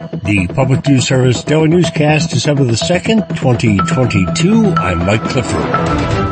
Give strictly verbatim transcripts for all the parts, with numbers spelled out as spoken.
The Public News Service Daily Newscast, December the second, twenty twenty-two. I'm Mike Clifford.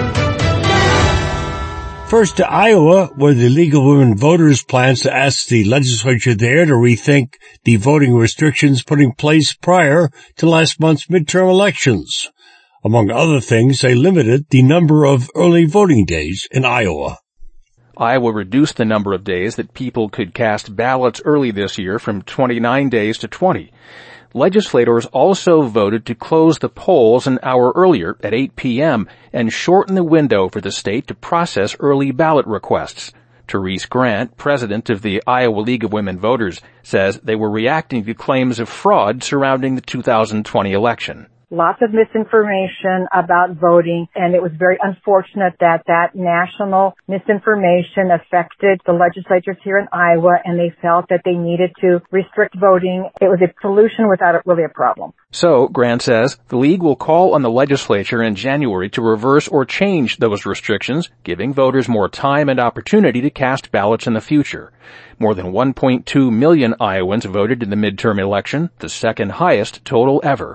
First to Iowa, where the League of Women Voters plans to ask the legislature there to rethink the voting restrictions put in place prior to last month's midterm elections. Among other things, they limited the number of early voting days in Iowa. Iowa reduced the number of days that people could cast ballots early this year from twenty-nine days to twenty. Legislators also voted to close the polls an hour earlier at eight p.m. and shorten the window for the state to process early ballot requests. Therese Grant, president of the Iowa League of Women Voters, says they were reacting to claims of fraud surrounding the two thousand twenty election. Lots of misinformation about voting, and it was very unfortunate that that national misinformation affected the legislatures here in Iowa, and they felt that they needed to restrict voting. It was a solution without really a problem. So, Grant says, the league will call on the legislature in January to reverse or change those restrictions, giving voters more time and opportunity to cast ballots in the future. More than one point two million Iowans voted in the midterm election, the second highest total ever.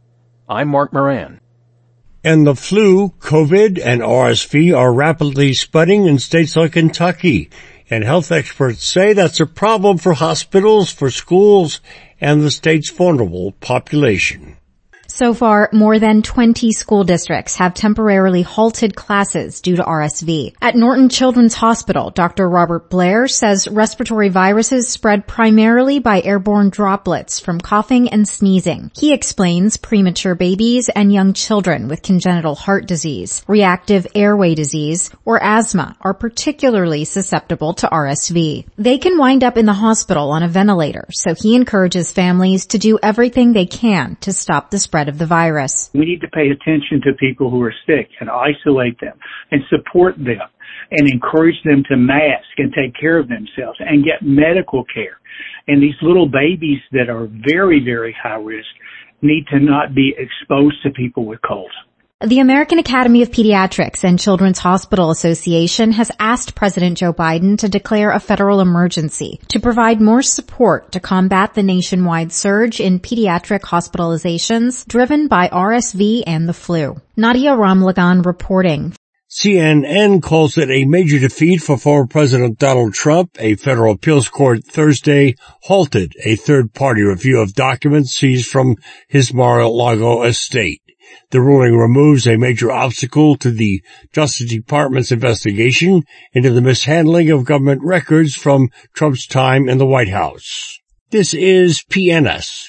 I'm Mark Moran. And the flu, COVID, and R S V are rapidly spreading in states like Kentucky. And health experts say that's a problem for hospitals, for schools, and the state's vulnerable population. So far, more than twenty school districts have temporarily halted classes due to R S V. At Norton Children's Hospital, Doctor Robert Blair says respiratory viruses spread primarily by airborne droplets from coughing and sneezing. He explains premature babies and young children with congenital heart disease, reactive airway disease, or asthma are particularly susceptible to R S V. They can wind up in the hospital on a ventilator, so he encourages families to do everything they can to stop the spread of the virus. We need to pay attention to people who are sick and isolate them and support them and encourage them to mask and take care of themselves and get medical care. And these little babies that are very, very high risk need to not be exposed to people with colds. The American Academy of Pediatrics and Children's Hospital Association has asked President Joe Biden to declare a federal emergency to provide more support to combat the nationwide surge in pediatric hospitalizations driven by R S V and the flu. Nadia Ramlagan reporting. C N N calls it a major defeat for former President Donald Trump. A federal appeals court Thursday halted a third-party review of documents seized from his Mar-a-Lago estate. The ruling removes a major obstacle to the Justice Department's investigation into the mishandling of government records from Trump's time in the White House. This is P N S.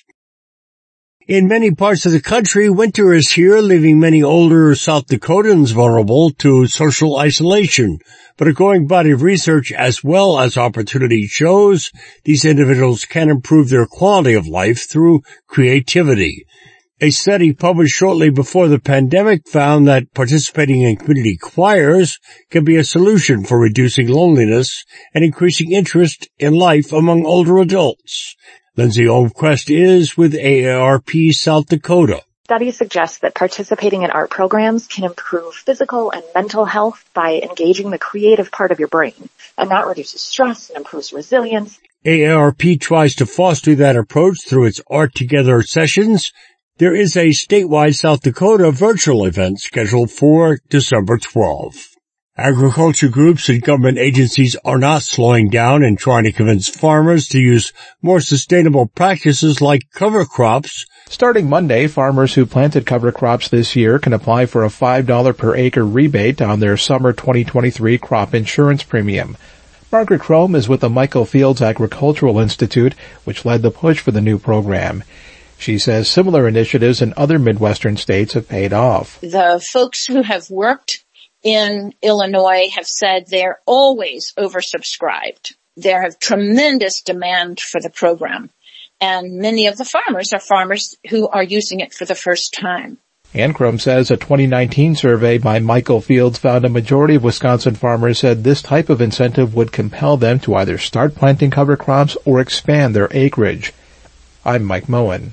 In many parts of the country, winter is here, leaving many older South Dakotans vulnerable to social isolation. But a growing body of research as well as opportunity shows these individuals can improve their quality of life through creativity. A study published shortly before the pandemic found that participating in community choirs can be a solution for reducing loneliness and increasing interest in life among older adults. Lindsay Olmquist is with A A R P South Dakota. Studies suggest that participating in art programs can improve physical and mental health by engaging the creative part of your brain, and that reduces stress and improves resilience. A A R P tries to foster that approach through its Art Together sessions. There is a statewide South Dakota virtual event scheduled for December twelfth. Agriculture groups and government agencies are not slowing down in trying to convince farmers to use more sustainable practices like cover crops. Starting Monday, farmers who planted cover crops this year can apply for a five dollars per acre rebate on their summer twenty twenty-three crop insurance premium. Margaret Chrome is with the Michael Fields Agricultural Institute, which led the push for the new program. She says similar initiatives in other Midwestern states have paid off. The folks who have worked in Illinois have said they're always oversubscribed. There have tremendous demand for the program, and many of the farmers are farmers who are using it for the first time. Ancrum says a twenty nineteen survey by Michael Fields found a majority of Wisconsin farmers said this type of incentive would compel them to either start planting cover crops or expand their acreage. I'm Mike Moen.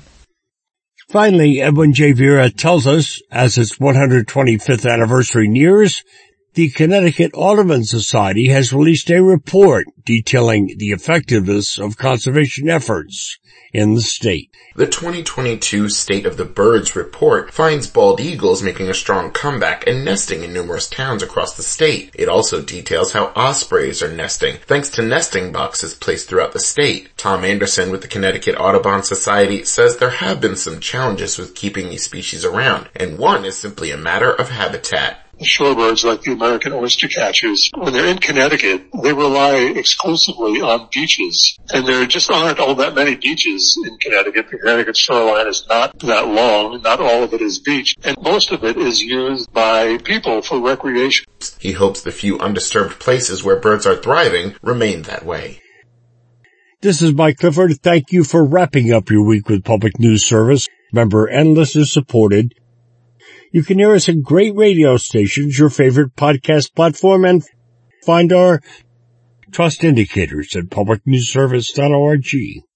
Finally, Edwin J. Vera tells us, as its one hundred twenty-fifth anniversary nears, The Connecticut Audubon Society has released a report detailing the effectiveness of conservation efforts in the state. The twenty twenty-two State of the Birds report finds bald eagles making a strong comeback and nesting in numerous towns across the state. It also details how ospreys are nesting, thanks to nesting boxes placed throughout the state. Tom Anderson with the Connecticut Audubon Society says there have been some challenges with keeping these species around, and one is simply a matter of habitat. Shorebirds like the American oystercatchers, when they're in Connecticut, they rely exclusively on beaches. And there just aren't all that many beaches in Connecticut. The Connecticut shoreline is not that long. Not all of it is beach. And most of it is used by people for recreation. He hopes the few undisturbed places where birds are thriving remain that way. This is Mike Clifford. Thank you for wrapping up your week with Public News Service. Member and listener supported. You can hear us at great radio stations, your favorite podcast platform, and find our trust indicators at public news service dot org.